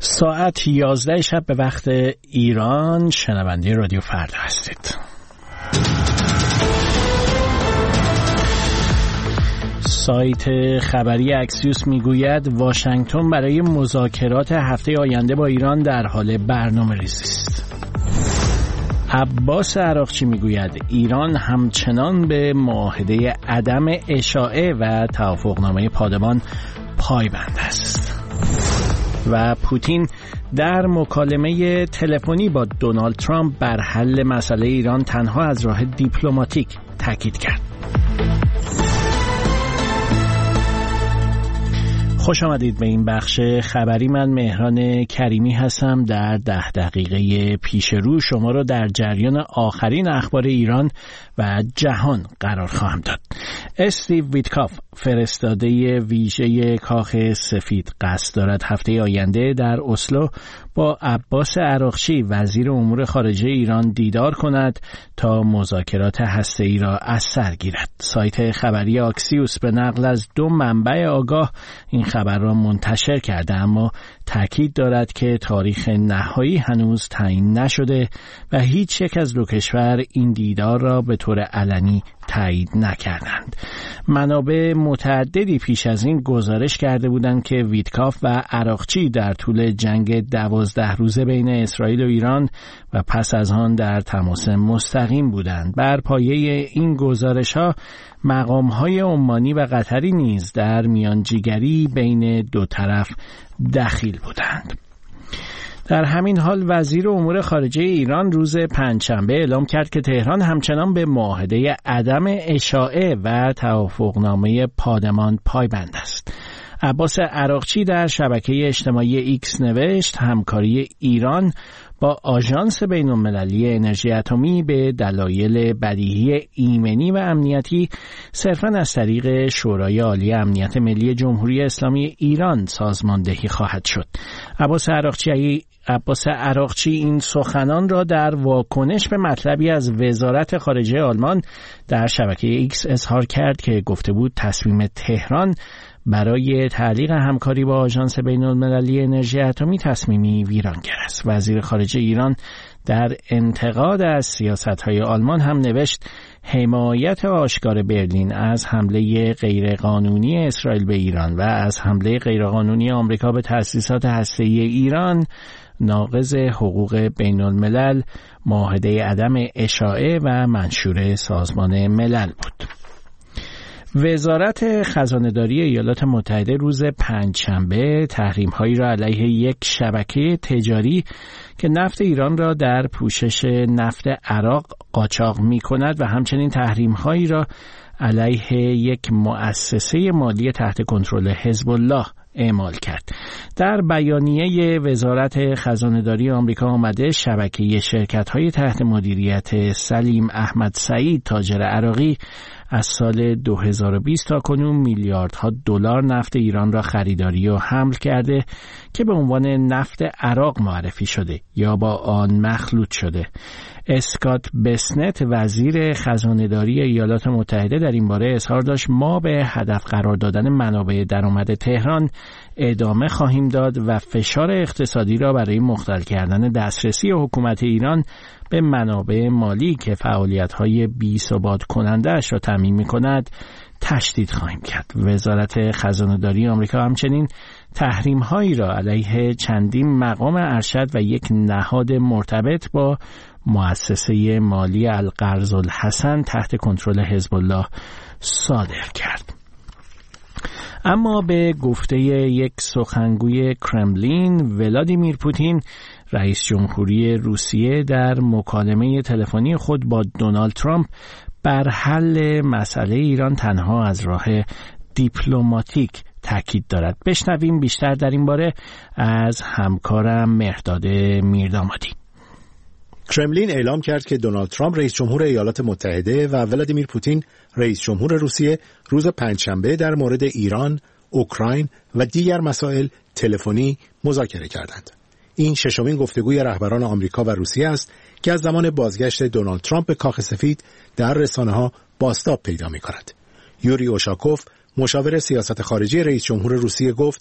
ساعت 11 شب به وقت ایران شنونده رادیو فردا هستید. سایت خبری اکسیوس میگوید واشنگتن برای مذاکرات هفته آینده با ایران در حال برنامه‌ریزی است. عباس عراقچی میگوید ایران همچنان به معاهده عدم اشاعه و توافقنامه پادمان پایبند است. و پوتین در مکالمه تلفنی با دونالد ترامپ بر حل مسئله ایران تنها از راه دیپلماتیک تاکید کرد. خوش آمدید به این بخش خبری. من مهران کریمی هستم. در 10 دقیقه پیش رو شما رو در جریان آخرین اخبار ایران و جهان قرار خواهم داد. استیو ویتکاف فرستاده ویژه کاخ سفید قصد دارد هفته آینده در اسلو با عباس عراقچی وزیر امور خارجه ایران دیدار کند تا مذاکرات هسته‌ای را از سر گیرد. سایت خبری اکسیوس به نقل از 2 منبع آگاه این خبر را منتشر کرده، اما تاکید دارد که تاریخ نهایی هنوز تعیین نشده و هیچ یک از دو کشور این دیدار را به طور علنی تایید نکردند. منابع متعددی پیش از این گزارش کرده بودند که ویتکاف و عراقچی در طول جنگ 12 روزه بین اسرائیل و ایران و پس از آن در تماس مستقیم بودند. بر پایه این گزارش‌ها مقام‌های عمانی و قطری نیز در میانجیگری بین دو طرف دخیل بودند. در همین حال وزیر امور خارجه ایران روز پنجشنبه اعلام کرد که تهران همچنان به معاهده عدم اشاعه و توافقنامه پادمان پایبند است. عباس عراقچی در شبکه اجتماعی ایکس نوشت همکاری ایران با آژانس بین‌المللی انرژی اتمی به دلایل بدیهی ایمنی و امنیتی صرفاً از طریق شورای عالی امنیت ملی جمهوری اسلامی ایران سازماندهی خواهد شد. عباس عراقچی این سخنان را در واکنش به مطلبی از وزارت خارجه آلمان در شبکه ایکس اظهار کرد که گفته بود تصمیم تهران برای تعلیق همکاری با آژانس بین‌المللی انرژی اتمی تصمیمی ویرانگر است. وزیر خارجه ایران در انتقاد از سیاست‌های آلمان هم نوشت حمایت آشکار برلین از حمله غیرقانونی اسرائیل به ایران و از حمله غیرقانونی آمریکا به تأسیسات هسته‌ای ایران ناقض حقوق بین‌الملل، معاهده عدم اشاعه و منشور سازمان ملل بود. وزارت خزانه‌داری ایالات متحده روز پنجشنبه تحریم‌هایی را علیه یک شبکه تجاری که نفت ایران را در پوشش نفت عراق قاچاق می‌کند و همچنین تحریم‌هایی را علیه یک مؤسسه مالی تحت کنترل حزب الله اعمال کرد. در بیانیه وزارت خزانه‌داری آمریکا آمده شبکه شرکت‌های تحت مدیریت سلیم احمد سعید تاجر عراقی از سال 2020 تا کنون میلیاردها دلار نفت ایران را خریداری و حمل کرده که به عنوان نفت عراق معرفی شده یا با آن مخلوط شده. اسکات بسنت وزیر خزانه‌داری ایالات متحده در این باره اظهار داشت ما به هدف قرار دادن منابع درآمد تهران ادامه خواهیم داد و فشار اقتصادی را برای مختل کردن دسترسی حکومت ایران به منابع مالی که فعالیت‌های بی‌ثبات کننده‌اش را تامین می‌کند تشدید خواهیم کرد. وزارت خزانه‌داری آمریکا همچنین تحریم‌هایی را علیه چندین مقام ارشد و یک نهاد مرتبط با مؤسسه مالی القرض الحسن تحت کنترل حزب الله صادر کرد. اما به گفته یک سخنگوی کرملین، ولادیمیر پوتین رئیس جمهوری روسیه در مکالمه تلفنی خود با دونالد ترامپ بر حل مسئله ایران تنها از راه دیپلماتیک تاکید دارد. بشنویم بیشتر در این باره از همکارم مهرداد میردامادی. کرملین اعلام کرد که دونالد ترامپ رئیس جمهور ایالات متحده و ولادیمیر پوتین رئیس جمهور روسیه روز پنجشنبه در مورد ایران، اوکراین و دیگر مسائل تلفنی مذاکره کردند. این ششمین گفتگوی رهبران آمریکا و روسیه است که از زمان بازگشت دونالد ترامپ به کاخ سفید در رسانه‌ها بازتاب پیدا می‌کند. یوری اوشاکوف، مشاور سیاست خارجی رئیس جمهور روسیه گفت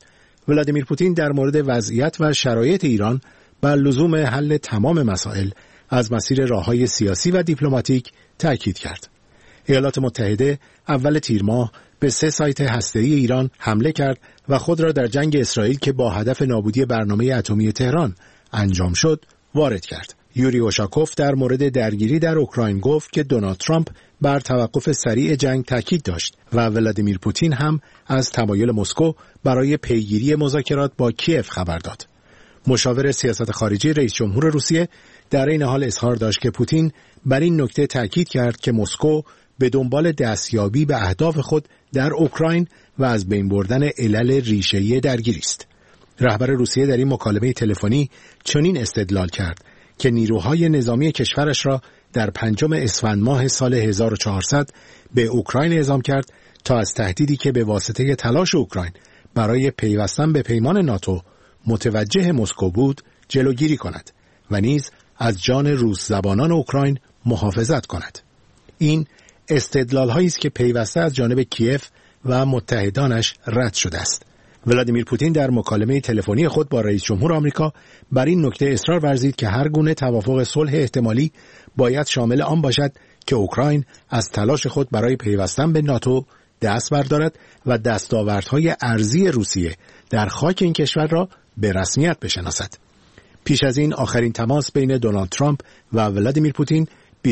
ولادیمیر پوتین در مورد وضعیت و شرایط ایران بر لزوم حل تمام مسائل از مسیر راه‌های سیاسی و دیپلماتیک تأکید کرد. ایالات متحده اول تیر ماه به 3 سایت هسته‌ای ایران حمله کرد و خود را در جنگ اسرائیل که با هدف نابودی برنامه اتمی تهران انجام شد وارد کرد. یوری اوشاکوف در مورد درگیری در اوکراین گفت که دونالد ترامپ بر توقف سریع جنگ تاکید داشت و ولادیمیر پوتین هم از تمایل مسکو برای پیگیری مذاکرات با کیف خبر داد. مشاور سیاست خارجی رئیس جمهور روسیه در این حال اظهار داشت که پوتین بر این نکته تاکید کرد که مسکو به دنبال دستیابی به اهداف خود در اوکراین و از بین بردن علل ریشه‌ای درگیری است. رهبر روسیه در این مکالمه تلفنی چنین استدلال کرد که نیروهای نظامی کشورش را در 5 اسفند ماه سال 1400 به اوکراین اعزام کرد تا از تهدیدی که به واسطه تلاش اوکراین برای پیوستن به پیمان ناتو متوجه مسکو بود جلوگیری کند و نیز از جان روس زبانان اوکراین محافظت کند. این استدلال هایی است که پیوسته از جانب کیف و متحدانش رد شده است. ولادیمیر پوتین در مکالمه تلفنی خود با رئیس جمهور آمریکا بر این نکته اصرار ورزید که هر گونه توافق صلح احتمالی باید شامل آن باشد که اوکراین از تلاش خود برای پیوستن به ناتو دست بردارد و دستاوردهای ارضی روسیه در خاک این کشور را به رسمیت بشناسد. پیش از این آخرین تماس بین دونالد ترامپ و ولادیمیر پوتین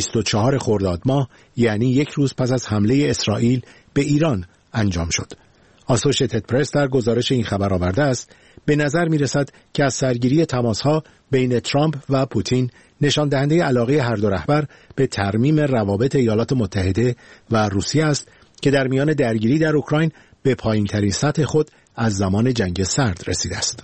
24 خرداد ماه، یعنی 1 روز پس از حمله اسرائیل به ایران انجام شد. آسوشیتد پرس در گزارش این خبر آورده است به نظر می رسد که از سرگیری تماس‌ها بین ترامپ و پوتین نشان دهنده علاقه هر دو رهبر به ترمیم روابط ایالات متحده و روسیه است که در میان درگیری در اوکراین به پایین‌ترین سطح خود از زمان جنگ سرد رسیده است.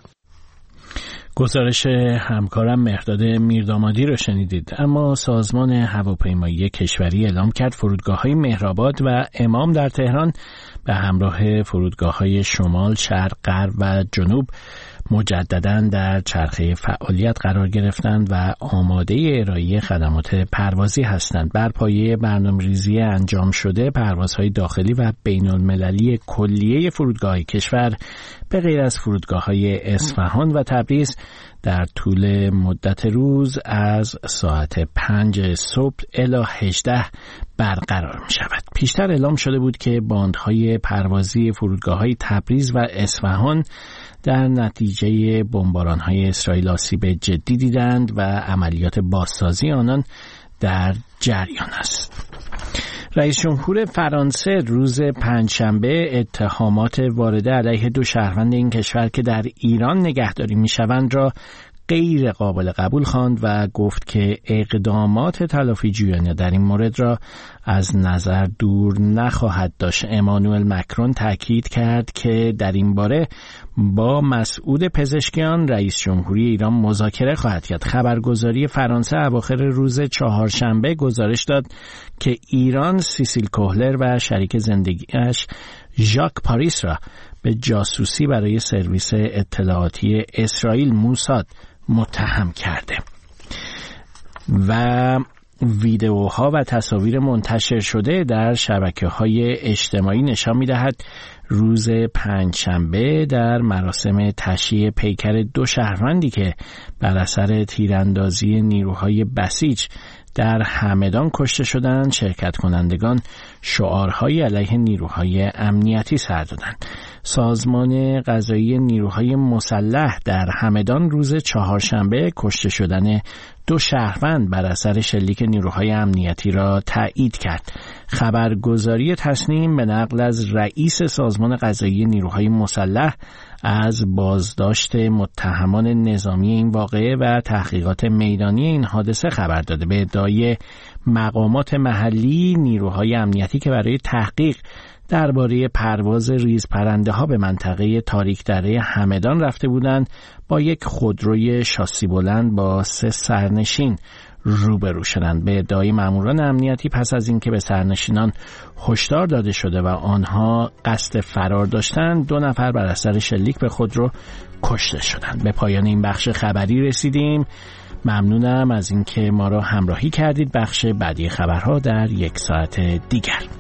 گزارش همکارم مهرداد میردامادی رو شنیدید. اما سازمان هواپیمایی کشوری اعلام کرد فرودگاه‌های مهرآباد و امام در تهران به همراه فرودگاه‌های شمال، شرق، غرب و جنوب مجدداً در چرخه فعالیت قرار گرفتند و آماده ارائه خدمات پروازی هستند. بر پایه برنامه‌ریزی انجام شده، پروازهای داخلی و بین‌المللی کلیه فرودگاه‌های کشور به غیر از فرودگاه‌های اصفهان و تبریز در طول مدت روز از ساعت 5 صبح الی 18 برقرار می شود. پیشتر اعلام شده بود که باندهای پروازی فرودگاه‌های تبریز و اصفهان در نتیجه بمباران‌های اسرائیل آسیب جدی دیدند و عملیات بازسازی آنان در جریان است. رئیس جمهور فرانسه روز پنجشنبه اتهامات وارده علیه 2 شهروند این کشور که در ایران نگهداری می‌شوند را غیر قابل قبول خواند و گفت که اقدامات تلافی‌جویانه در این مورد را از نظر دور نخواهد داشت. امانوئل مکرون تاکید کرد که در این باره با مسعود پزشکیان رئیس جمهوری ایران مذاکره خواهد کرد. خبرگزاری فرانسه اواخر روز چهارشنبه گزارش داد که ایران سیسیل کوهلر و شریک زندگیش ژاک پاریس را به جاسوسی برای سرویس اطلاعاتی اسرائیل موساد متهم کرده و ویدئوها و تصاویر منتشر شده در شبکه‌های اجتماعی نشان می‌دهد روز پنجشنبه در مراسم تشییع پیکر 2 شهروندی که بر اثر تیراندازی نیروهای بسیج در همدان کشته شدند، شرکت کنندگان شعارهای علیه نیروهای امنیتی سر دادند. سازمان قضایی نیروهای مسلح در همدان روز چهارشنبه کشته شدن 2 شهروند بر اثر شلیک نیروهای امنیتی را تایید کرد. خبرگزاری تصنیم به نقل از رئیس سازمان قضایی نیروهای مسلح از بازداشت متهمان نظامی این واقعه و تحقیقات میدانی این حادثه خبر داده. به ادعای مقامات محلی، نیروهای امنیتی که برای تحقیق درباره پرواز ریزپرنده ها به منطقه تاریک دره همدان رفته بودند، با یک خودروی شاسی بلند با 3 سرنشین روبرو شدند. به ادعای ماموران امنیتی پس از اینکه به سرنشینان هشدار داده شده و آنها قصد فرار داشتند، 2 نفر بر اثر شلیک به خودرو کشته شدند. به پایان این بخش خبری رسیدیم. ممنونم از اینکه ما را همراهی کردید. بخش بعدی خبرها در 1 ساعت دیگر.